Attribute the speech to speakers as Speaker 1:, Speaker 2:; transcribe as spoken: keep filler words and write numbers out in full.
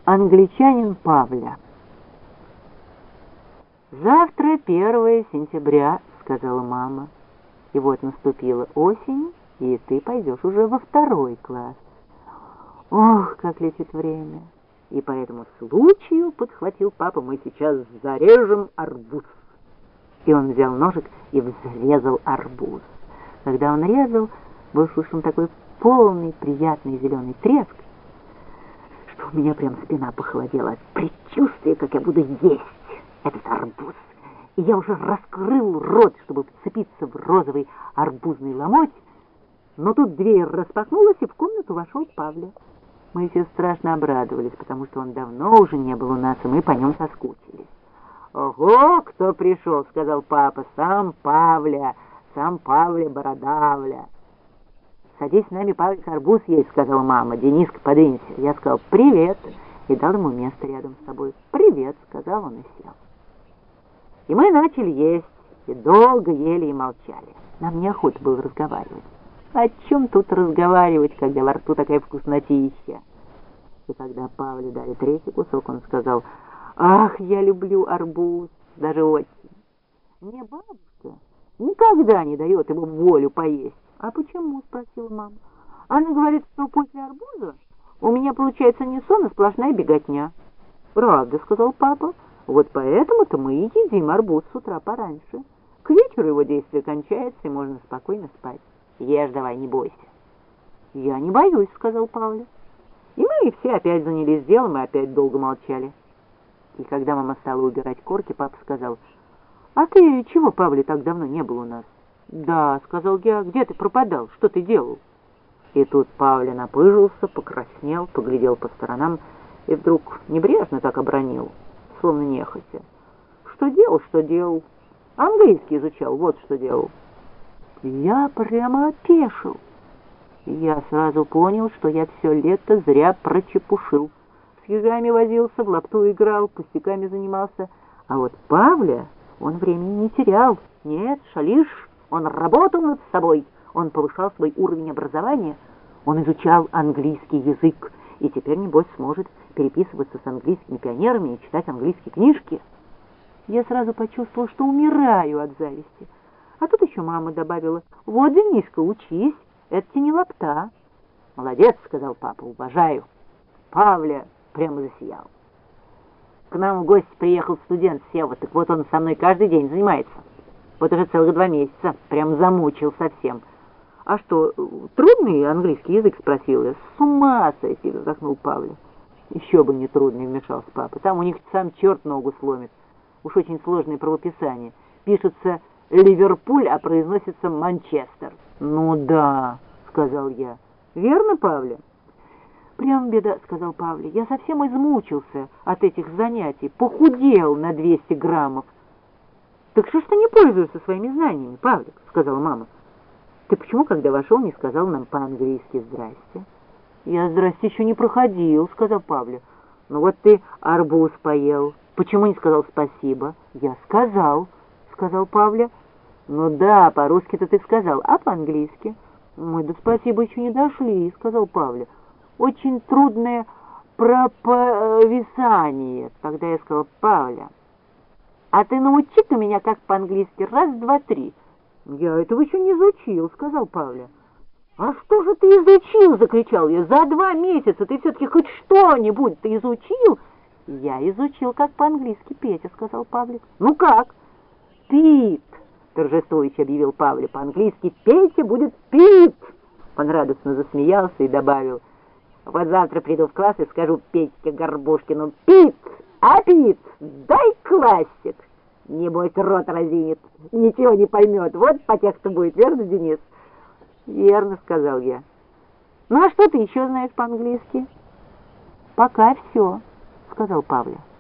Speaker 1: Англичанин Павля. «Завтра первое сентября», — сказала мама. «И вот наступила осень, и ты пойдешь уже во второй класс. Ох, как летит время! И по этому случаю, — подхватил папа, — мы сейчас зарежем арбуз». И он взял ножик и взрезал арбуз. Когда он резал, был слышен такой полный, приятный зеленый треск, что у меня прям спина похолодела от предчувствия, как я буду есть этот арбуз. И я уже раскрыл рот, чтобы вцепиться в розовый арбузный ломоть, но тут дверь распахнулась, и в комнату вошел Павля. Мы все страшно обрадовались, потому что он давно уже не был у нас, и мы по нем соскучились. «Ого, кто пришел!» — сказал папа. «Сам Павля, сам Павля Бородавля». «Садись с нами, Павлик, арбуз есть», — сказала мама. «Дениска, подвинься». Я сказал «привет» и дал ему место рядом с собой. «Привет», — сказал он и сел. И мы начали есть, и долго ели и молчали. Нам неохота было разговаривать. О чем тут разговаривать, когда во рту такая вкуснотища? И когда Павле дали третий кусок, он сказал: «Ах, я люблю арбуз, даже очень. Мне бабушка никогда не дает ему волю поесть». «А почему?» — спросила мама. «Она говорит, что после арбуза у меня получается не сон, а сплошная беготня». «Правда», — сказал папа. «Вот поэтому-то мы и едим арбуз с утра пораньше. К вечеру его действие кончается, и можно спокойно спать. Ешь давай, не бойся». «Я не боюсь», — сказал Павля. И мы все опять занялись делом и опять долго молчали. И когда мама стала убирать корки, папа сказал: «А ты чего, Павля, так давно не был у нас?» «Да», — сказал я, — «где ты пропадал? Что ты делал?» И тут Павля напыжился, покраснел, поглядел по сторонам и вдруг небрежно так обронил, словно нехотя: «Что делал, что делал? Английский изучал, вот что делал». Я прямо опешил. Я сразу понял, что я все лето зря прочепушил. С ежами возился, в лапту играл, пустяками занимался. А вот Павля, он времени не терял. Нет, шалишь, он работал над собой. Он повышал свой уровень образования. Он изучал английский язык. И теперь, небось, сможет переписываться с английскими пионерами и читать английские книжки. Я сразу почувствовал, что умираю от зависти. А тут еще мама добавила: «Вот, Дениска, учись, это тебе не лапта». «Молодец», — сказал папа, — «уважаю». Павля прямо засиял. К нам в гости приехал студент Сева, так вот он со мной каждый день занимается. Вот уже целых два месяца, прям замучил совсем. «А что, трудный английский язык?» — спросил я. «С ума сойти!» — вздохнул Павля. «Еще бы не трудный», — вмешался папа. «Там у них сам черт ногу сломит. Уж очень сложное правописание. Пишется Ливерпуль, а произносится Манчестер». «Ну да», — сказал я. «Верно, Павля?» «Прям беда», — сказал Павля. «Я совсем измучился от этих занятий, похудел на двести граммов». «Так что ж ты не пользуешься своими знаниями, Павлик?» — сказала мама. «Ты почему, когда вошел, не сказал нам по-английски «здрасте»?» «Я «здрасте» еще не проходил», — сказал Павля. «Ну вот ты арбуз поел. Почему не сказал спасибо?» «Я сказал», — сказал Павля. «Ну да, по-русски-то ты сказал, а по-английски?» «Мы до спасибо еще не дошли», — сказал Павля. «Очень трудное проповисание». Тогда я сказал: «Павля, а ты научи-ка меня, как по-английски, раз, два, три». «Я этого еще не изучил», — сказал Павля. «А что же ты изучил?» — закричал я. «За два месяца ты все-таки хоть что-нибудь ты изучил?» «Я изучил, как по-английски Петя», — сказал Павлик. «Ну как?» «Пит», — торжествующе объявил Павля. «По-английски Петя будет Пит». Он радостно засмеялся и добавил: «Вот завтра приду в класс и скажу Петьке Горбушкину: Пит, а Пит, дай классик. Небось, рот разинет, ничего не поймет. Вот по-тексту будет, верно, Денис?» «Верно», — сказал я. «Ну а что ты еще знаешь по-английски?» «Пока все», — сказал Павля.